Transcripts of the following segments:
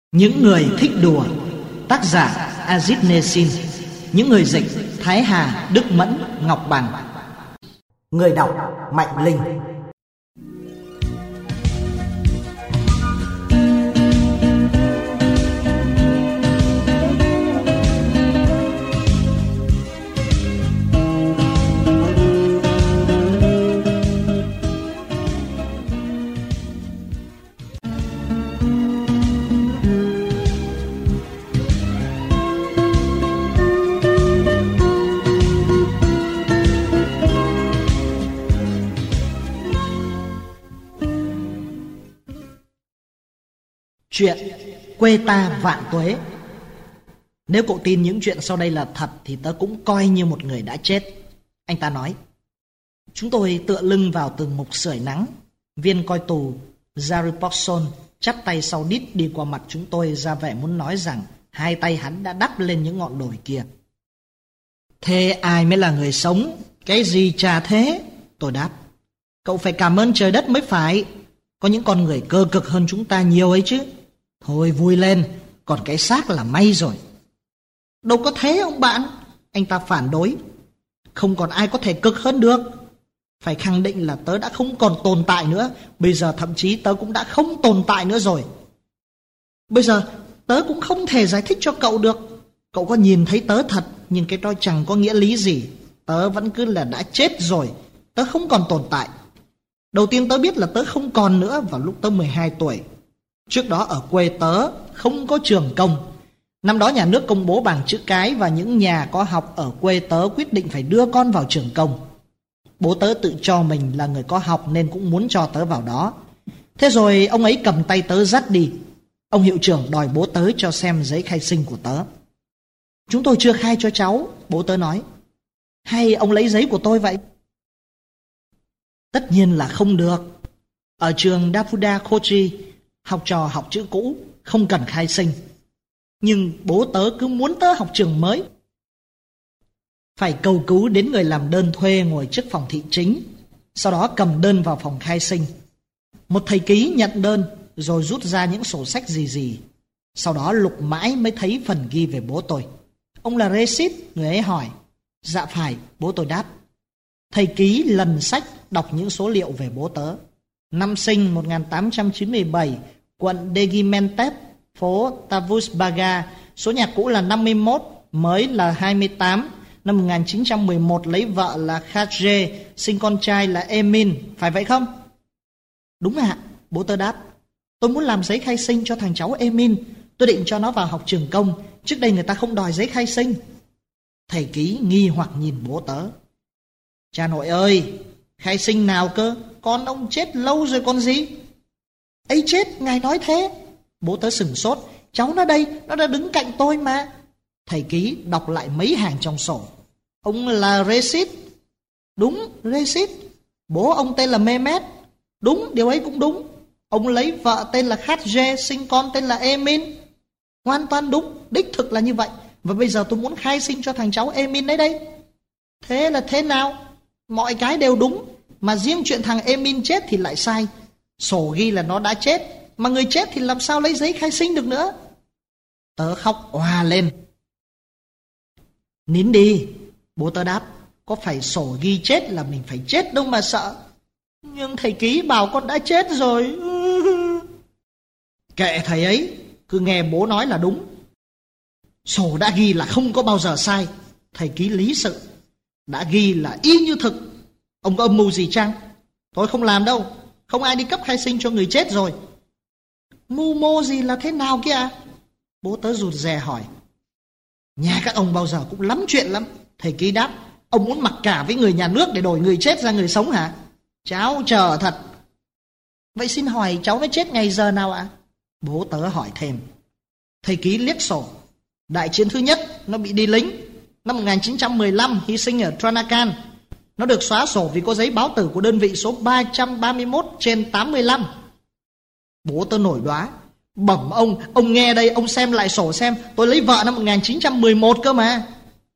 Những người thích đùa. Tác giả Azit Nesin. Những người dịch Thái Hà, Đức Mẫn, Ngọc Bằng. Người đọc Mạnh Linh. Chuyện Quê Ta Vạn Tuế. Nếu cậu tin những chuyện sau đây là thật thì tớ cũng coi như một người đã chết. Anh ta nói. Chúng tôi tựa lưng vào từng mục sưởi nắng. Viên coi tù Zaripokson chắp tay sau đít đi qua mặt chúng tôi, ra vẻ muốn nói rằng hai tay hắn đã đắp lên những ngọn đồi kia. Thế ai mới là người sống? Cái gì chả thế? Tôi đáp. Cậu phải cảm ơn trời đất mới phải. Có những con người cơ cực hơn chúng ta nhiều ấy chứ. Thôi vui lên, còn cái xác là may rồi. Đâu có thế ông bạn, anh ta phản đối. Không còn ai có thể cực hơn được. Phải khẳng định là tớ đã không còn tồn tại nữa. Bây giờ thậm chí tớ cũng đã không tồn tại nữa rồi. Bây giờ tớ cũng không thể giải thích cho cậu được. Cậu có nhìn thấy tớ thật, nhưng cái đó chẳng có nghĩa lý gì. Tớ vẫn cứ là đã chết rồi. Tớ không còn tồn tại. Đầu tiên tớ biết là tớ không còn nữa vào lúc tớ 12 tuổi. Trước đó ở quê tớ không có trường công. Năm đó nhà nước công bố bằng chữ cái và những nhà có học ở quê tớ quyết định phải đưa con vào trường công. Bố tớ tự cho mình là người có học nên cũng muốn cho tớ vào đó. Thế rồi ông ấy cầm tay tớ dắt đi. Ông hiệu trưởng đòi bố tớ cho xem giấy khai sinh của tớ. Chúng tôi chưa khai cho cháu, bố tớ nói. Hay ông lấy giấy của tôi vậy? Tất nhiên là không được. Ở trường Dafuda Kochi, học trò học chữ cũ không cần khai sinh. Nhưng bố tớ cứ muốn tớ học trường mới. Phải cầu cứu đến người làm đơn thuê ngồi trước phòng thị chính, sau đó cầm đơn vào phòng khai sinh. Một thầy ký nhận đơn rồi rút ra những sổ sách gì. Sau đó lục mãi mới thấy phần ghi về bố tôi. Ông là Recep, người ấy hỏi. Dạ phải, bố tôi đáp. Thầy ký lần sách đọc những số liệu về bố tớ. Năm sinh 1897, quận Degimentep, phố Tavusbaga, số nhà cũ là 51, mới là 28. Năm 1911 lấy vợ là Khadje, sinh con trai là Emin, phải vậy không? Đúng ạ, bố tớ đáp. Tôi muốn làm giấy khai sinh cho thằng cháu Emin. Tôi định cho nó vào học trường công. Trước đây người ta không đòi giấy khai sinh. Thầy ký nghi hoặc nhìn bố tớ. Cha nội ơi, khai sinh nào cơ? Con ông chết lâu rồi còn gì? Ấy chết, ngài nói thế. Bố tớ sửng sốt. Cháu nó đây, nó đã đứng cạnh tôi mà. Thầy ký đọc lại mấy hàng trong sổ. Ông là Recep. Đúng, Recep. Bố ông tên là Mehmet. Đúng, điều ấy cũng đúng. Ông lấy vợ tên là Khadje, sinh con tên là Emin. Hoàn toàn đúng, đích thực là như vậy. Và bây giờ tôi muốn khai sinh cho thằng cháu Emin đấy đây. Thế là thế nào? Mọi cái đều đúng, mà riêng chuyện thằng Emin chết thì lại sai. Sổ ghi là nó đã chết, mà người chết thì làm sao lấy giấy khai sinh được nữa? Tớ khóc òa lên. Nín đi, bố tớ đáp. Có phải sổ ghi chết là mình phải chết đâu mà sợ. Nhưng thầy ký bảo con đã chết rồi. Kệ thầy ấy, cứ nghe bố nói là đúng. Sổ đã ghi là không có bao giờ sai. Thầy ký lý sự. Đã ghi là y như thực. Ông có âm mưu gì chăng? Tôi không làm đâu. Không ai đi cấp khai sinh cho người chết rồi. Mưu mô gì là thế nào kia? Bố tớ rụt rè hỏi. Nhà các ông bao giờ cũng lắm chuyện lắm. Thầy ký đáp. Ông muốn mặc cả với người nhà nước để đổi người chết ra người sống hả? Cháu chờ thật. Vậy xin hỏi cháu nó chết ngày giờ nào ạ? Bố tớ hỏi thêm. Thầy ký liếc sổ. Đại chiến thứ nhất nó bị đi lính. Năm 1915 hy sinh ở Tranakan. Nó được xóa sổ vì có giấy báo tử của đơn vị số 331/85. Bố tớ nổi đoá. Bẩm ông nghe đây, ông xem lại sổ xem. Tôi lấy vợ năm 1911 cơ mà.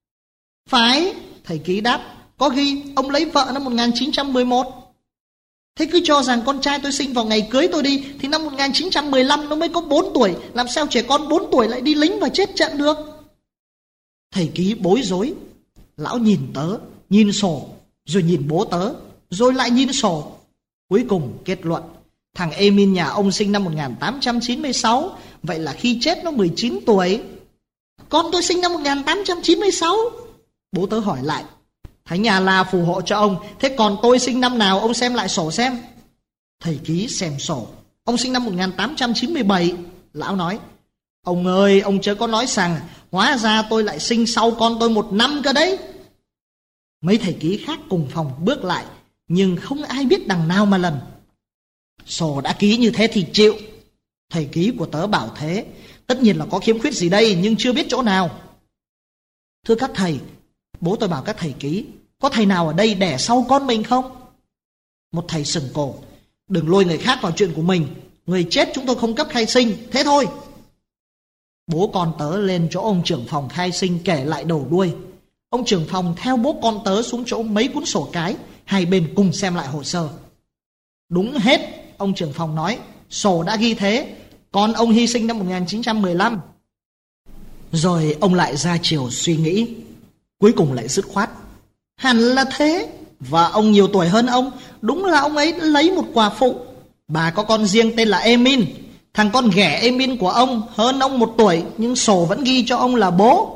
Phải, thầy ký đáp. Có ghi ông lấy vợ năm 1911. Thế cứ cho rằng con trai tôi sinh vào ngày cưới tôi đi, thì năm 1915 nó mới có 4 tuổi. Làm sao trẻ con 4 tuổi lại đi lính và chết trận được? Thầy Ký bối rối. Lão nhìn tớ, nhìn sổ, rồi nhìn bố tớ, rồi lại nhìn sổ. Cuối cùng kết luận, thằng Emin nhà ông sinh năm 1896, vậy là khi chết nó 19 tuổi. Con tôi sinh năm 1896. Bố tớ hỏi lại. Thánh Nhà La phù hộ cho ông. Thế còn tôi sinh năm nào, ông xem lại sổ xem. Thầy Ký xem sổ. Ông sinh năm 1897. Lão nói, ông ơi, ông chớ có nói rằng hóa ra tôi lại sinh sau con tôi 1 năm cơ đấy. Mấy thầy Ký khác cùng phòng bước lại, nhưng không ai biết đằng nào mà lần. Sổ đã ký như thế thì chịu. Thầy Ký của tớ bảo thế. Tất nhiên là có khiếm khuyết gì đây, nhưng chưa biết chỗ nào. Thưa các thầy, bố tôi bảo các thầy Ký, có thầy nào ở đây đẻ sau con mình không? Một thầy sừng cổ. Đừng lôi người khác vào chuyện của mình. Người chết chúng tôi không cấp khai sinh, thế thôi. Bố con tớ lên chỗ ông trưởng phòng khai sinh kể lại đầu đuôi. Ông trưởng phòng theo bố con tớ xuống chỗ mấy cuốn sổ cái, hai bên cùng xem lại hồ sơ. Đúng hết, ông trưởng phòng nói, sổ đã ghi thế. Con ông hy sinh năm 1915. Rồi ông lại ra chiều suy nghĩ. Cuối cùng lại dứt khoát, hẳn là thế. Và ông nhiều tuổi hơn ông. Đúng là ông ấy lấy một quả phụ. Bà có con riêng tên là Emin. Thằng con ghẻ Emin của ông hơn ông 1 tuổi, nhưng sổ vẫn ghi cho ông là bố.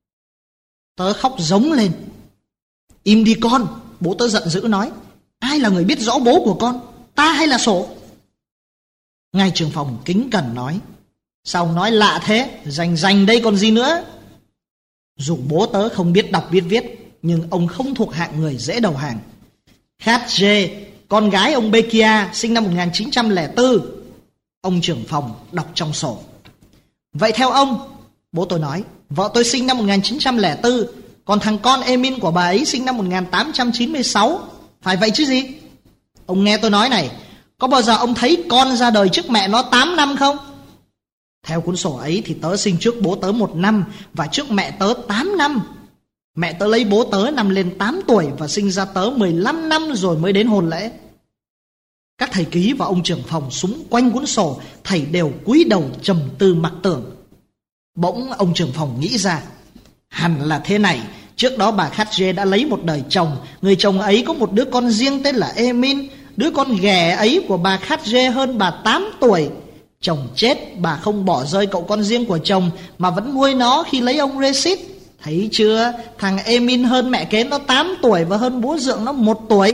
Tớ khóc giống lên. Im đi con. Bố tớ giận dữ nói, ai là người biết rõ bố của con, ta hay là sổ? Ngài trưởng phòng kính cẩn nói, sao ông nói lạ thế, rành đây còn gì nữa. Dù bố tớ không biết đọc biết viết, nhưng ông không thuộc hạng người dễ đầu hàng. Khat J, con gái ông Bekia, sinh năm 1904. Ông trưởng phòng đọc trong sổ. Vậy theo ông, bố tôi nói, vợ tôi sinh năm 1904, còn thằng con Emin của bà ấy sinh năm 1896. Phải vậy chứ gì? Ông nghe tôi nói này, có bao giờ ông thấy con ra đời trước mẹ nó 8 năm không? Theo cuốn sổ ấy thì tớ sinh trước bố tớ 1 năm và trước mẹ tớ 8 năm. Mẹ tớ lấy bố tớ năm lên 8 tuổi và sinh ra tớ 15 năm rồi mới đến hôn lễ. Các thầy Ký và ông trưởng phòng xung quanh cuốn sổ, thầy đều cúi đầu trầm tư mặc tưởng. Bỗng ông trưởng phòng nghĩ ra, hẳn là thế này. Trước đó bà Khat J đã lấy một đời chồng. Người chồng ấy có một đứa con riêng tên là Emin. Đứa con ghẻ ấy của bà Khat J hơn bà 8 tuổi. Chồng chết, bà không bỏ rơi cậu con riêng của chồng mà vẫn nuôi nó khi lấy ông Reshid. Thấy chưa, thằng Emin hơn mẹ kế nó 8 tuổi và hơn bố dượng nó 1 tuổi.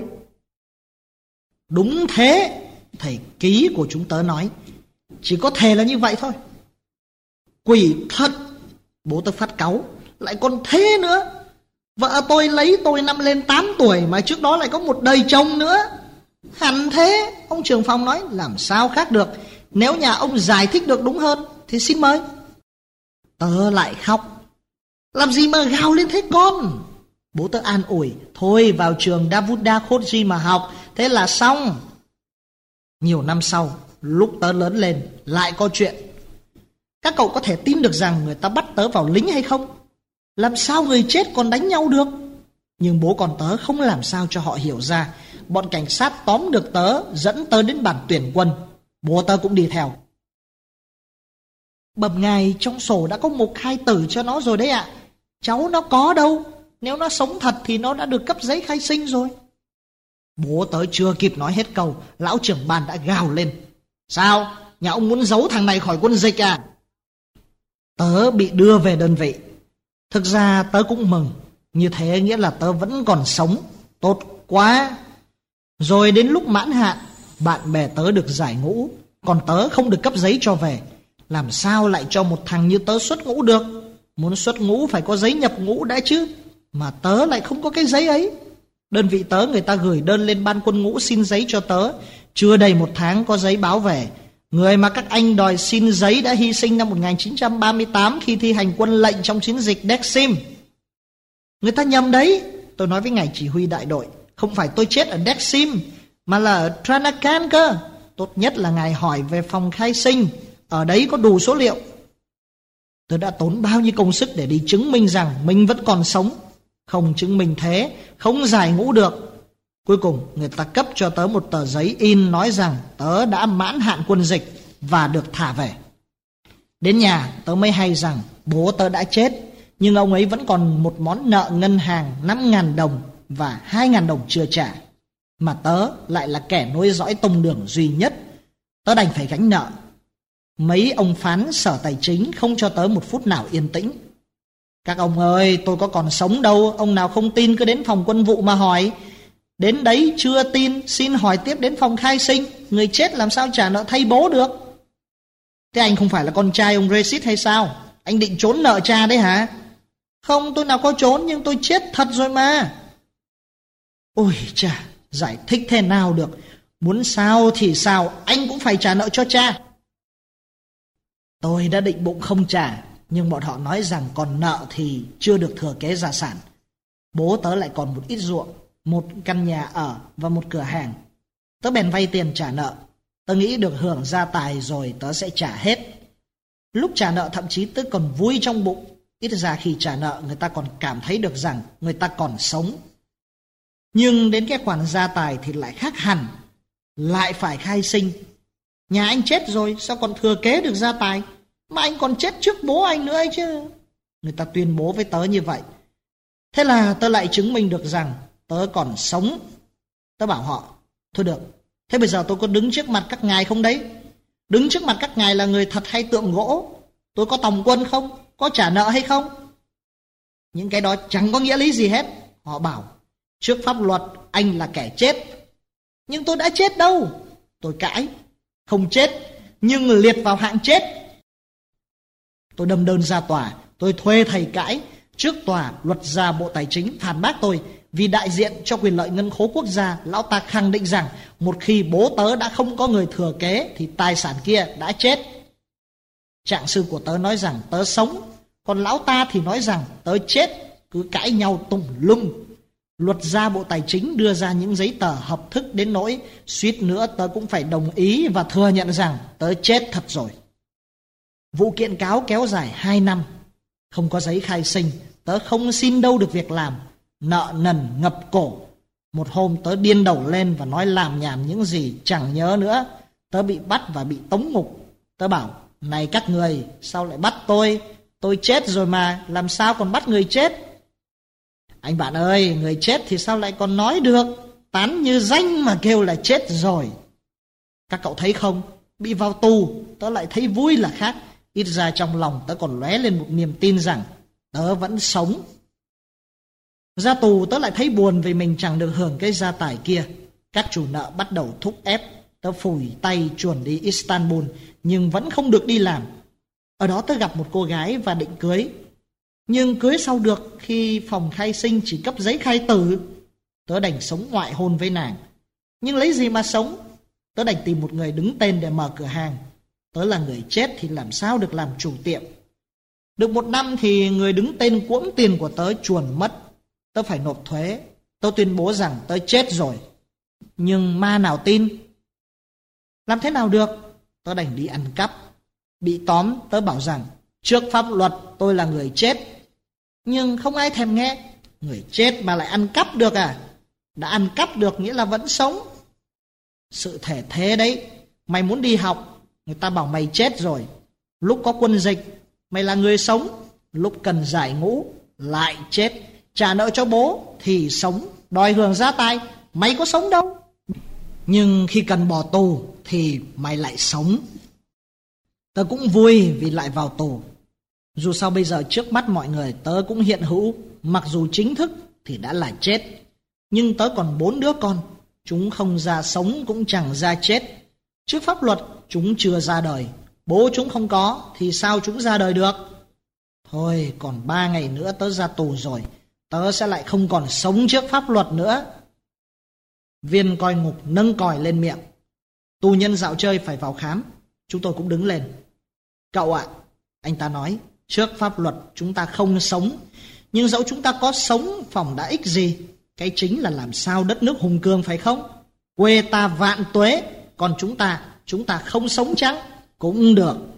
Đúng thế, thầy Ký của chúng tớ nói. Chỉ có thể là như vậy thôi. Quỷ thật, bố tớ phát cáu. Lại còn thế nữa. Vợ tôi lấy tôi năm lên 8 tuổi mà trước đó lại có một đời chồng nữa. Hẳn thế, ông trưởng phòng nói, làm sao khác được. Nếu nhà ông giải thích được đúng hơn thì xin mời. Tớ lại khóc. Làm gì mà gào lên thế con? Bố tớ an ủi, thôi vào trường Davuda Khoji mà học, thế là xong. Nhiều năm sau, lúc tớ lớn lên, lại có chuyện. Các cậu có thể tin được rằng người ta bắt tớ vào lính hay không? Làm sao người chết còn đánh nhau được? Nhưng bố con tớ không làm sao cho họ hiểu ra. Bọn cảnh sát tóm được tớ, dẫn tớ đến bản tuyển quân. Bố tớ cũng đi theo. Bẩm ngài, trong sổ đã có mục khai tử cho nó rồi đấy ạ. Cháu nó có đâu. Nếu nó sống thật thì nó đã được cấp giấy khai sinh rồi. Bố tớ chưa kịp nói hết câu, lão trưởng ban đã gào lên. Sao? Nhà ông muốn giấu thằng này khỏi quân dịch à? Tớ bị đưa về đơn vị. Thực ra tớ cũng mừng. Như thế nghĩa là tớ vẫn còn sống. Tốt quá. Rồi đến lúc mãn hạn, bạn bè tớ được giải ngũ, còn tớ không được cấp giấy cho về. Làm sao lại cho một thằng như tớ xuất ngũ được? Muốn xuất ngũ phải có giấy nhập ngũ đã chứ. Mà tớ lại không có cái giấy ấy. Đơn vị tớ người ta gửi đơn lên ban quân ngũ xin giấy cho tớ. Chưa đầy 1 tháng có giấy báo về. Người mà các anh đòi xin giấy đã hy sinh năm 1938 khi thi hành quân lệnh trong chiến dịch Dexim. Người ta nhầm đấy. Tôi nói với ngài chỉ huy đại đội, không phải tôi chết ở Dexim, mà là ở Tranakan cơ. Tốt nhất là ngài hỏi về phòng khai sinh, ở đấy có đủ số liệu. Tôi đã tốn bao nhiêu công sức để đi chứng minh rằng mình vẫn còn sống. Không chứng minh thế, không giải ngũ được. Cuối cùng người ta cấp cho tớ một tờ giấy in nói rằng tớ đã mãn hạn quân dịch và được thả về. Đến nhà tớ mới hay rằng bố tớ đã chết, nhưng ông ấy vẫn còn một món nợ ngân hàng 5.000 đồng và 2.000 đồng chưa trả. Mà tớ lại là kẻ nối dõi tông đường duy nhất, tớ đành phải gánh nợ. Mấy ông phán sở tài chính không cho tớ một phút nào yên tĩnh. Các ông ơi, tôi có còn sống đâu, ông nào không tin cứ đến phòng quân vụ mà hỏi. Đến đấy chưa tin, xin hỏi tiếp đến phòng khai sinh. Người chết làm sao trả nợ thay bố được? Thế anh không phải là con trai ông Recit hay sao? Anh định trốn nợ cha đấy hả? Không, tôi nào có trốn, nhưng tôi chết thật rồi mà. Ôi chà, giải thích thế nào được? Muốn sao thì sao, anh cũng phải trả nợ cho cha. Tôi đã định bụng không trả, nhưng bọn họ nói rằng còn nợ thì chưa được thừa kế gia sản. Bố tớ lại còn một ít ruộng, một căn nhà ở và một cửa hàng. Tớ bèn vay tiền trả nợ. Tớ nghĩ được hưởng gia tài rồi tớ sẽ trả hết. Lúc trả nợ thậm chí tớ còn vui trong bụng. Ít ra khi trả nợ người ta còn cảm thấy được rằng người ta còn sống. Nhưng đến cái khoản gia tài thì lại khác hẳn. Lại phải khai sinh. Nhà anh chết rồi sao còn thừa kế được gia tài? Mà anh còn chết trước bố anh nữa ấy chứ. Người ta tuyên bố với tớ như vậy. Thế là tớ lại chứng minh được rằng tớ còn sống. Tớ bảo họ, thôi được, thế bây giờ tôi có đứng trước mặt các ngài không đấy? Đứng trước mặt các ngài là người thật hay tượng gỗ? Tôi có tòng quân không? Có trả nợ hay không? Những cái đó chẳng có nghĩa lý gì hết. Họ bảo, trước pháp luật anh là kẻ chết. Nhưng tôi đã chết đâu? Tôi cãi, không chết, nhưng liệt vào hạng chết. Tôi đâm đơn ra tòa, tôi thuê thầy cãi. Trước tòa, luật gia Bộ Tài chính phản bác tôi vì đại diện cho quyền lợi ngân khố quốc gia. Lão ta khẳng định rằng một khi bố tớ đã không có người thừa kế thì tài sản kia đã chết. Trạng sư của tớ nói rằng tớ sống, còn lão ta thì nói rằng tớ chết. Cứ cãi nhau tùm lum. Luật gia Bộ Tài chính đưa ra những giấy tờ hợp thức đến nỗi suýt nữa tớ cũng phải đồng ý và thừa nhận rằng tớ chết thật rồi. Vụ kiện cáo kéo dài 2 năm. Không có giấy khai sinh, tớ không xin đâu được việc làm. Nợ nần ngập cổ. Một hôm tớ điên đầu lên và nói làm nhảm những gì chẳng nhớ nữa. Tớ bị bắt và bị tống ngục. Tớ bảo, này các người, sao lại bắt tôi? Tôi chết rồi mà, làm sao còn bắt người chết? Anh bạn ơi, người chết thì sao lại còn nói được? Tán như danh mà kêu là chết rồi. Các cậu thấy không, bị vào tù, tớ lại thấy vui là khác. Ít ra trong lòng tớ còn lóe lên một niềm tin rằng tớ vẫn sống. Ra tù tớ lại thấy buồn vì mình chẳng được hưởng cái gia tài kia. Các chủ nợ bắt đầu thúc ép. Tớ phủi tay chuồn đi Istanbul, nhưng vẫn không được đi làm. Ở đó tớ gặp một cô gái và định cưới. Nhưng cưới sau được khi phòng khai sinh chỉ cấp giấy khai tử. Tớ đành sống ngoại hôn với nàng. Nhưng lấy gì mà sống? Tớ đành tìm một người đứng tên để mở cửa hàng. Tớ là người chết thì làm sao được làm chủ tiệm. Được 1 năm thì người đứng tên cuỗm tiền của tớ chuồn mất. Tớ phải nộp thuế. Tớ tuyên bố rằng tớ chết rồi. Nhưng ma nào tin? Làm thế nào được? Tớ đành đi ăn cắp. Bị tóm tớ bảo rằng trước pháp luật tôi là người chết. Nhưng không ai thèm nghe. Người chết mà lại ăn cắp được à? Đã ăn cắp được nghĩa là vẫn sống. Sự thể thế đấy. Mày muốn đi học, người ta bảo mày chết rồi. Lúc có quân dịch, mày là người sống. Lúc cần giải ngũ, lại chết. Trả nợ cho bố thì sống. Đòi hưởng gia tài, mày có sống đâu. Nhưng khi cần bỏ tù thì mày lại sống. Tớ cũng vui vì lại vào tù. Dù sao bây giờ trước mắt mọi người tớ cũng hiện hữu. Mặc dù chính thức thì đã là chết. Nhưng tớ còn 4 đứa con. Chúng không ra sống cũng chẳng ra chết. Trước pháp luật chúng chưa ra đời. Bố chúng không có thì sao chúng ra đời được? Thôi còn 3 ngày nữa tớ ra tù rồi. Tớ sẽ lại không còn sống trước pháp luật nữa. Viên coi ngục nâng còi lên miệng. Tù nhân dạo chơi phải vào khám. Chúng tôi cũng đứng lên. Cậu ạ, anh ta nói, trước pháp luật chúng ta không sống. Nhưng dẫu chúng ta có sống phòng đã ích gì? Cái chính là làm sao đất nước hùng cường phải không? Quê ta vạn tuế. Còn chúng ta không sống chăng? Cũng được.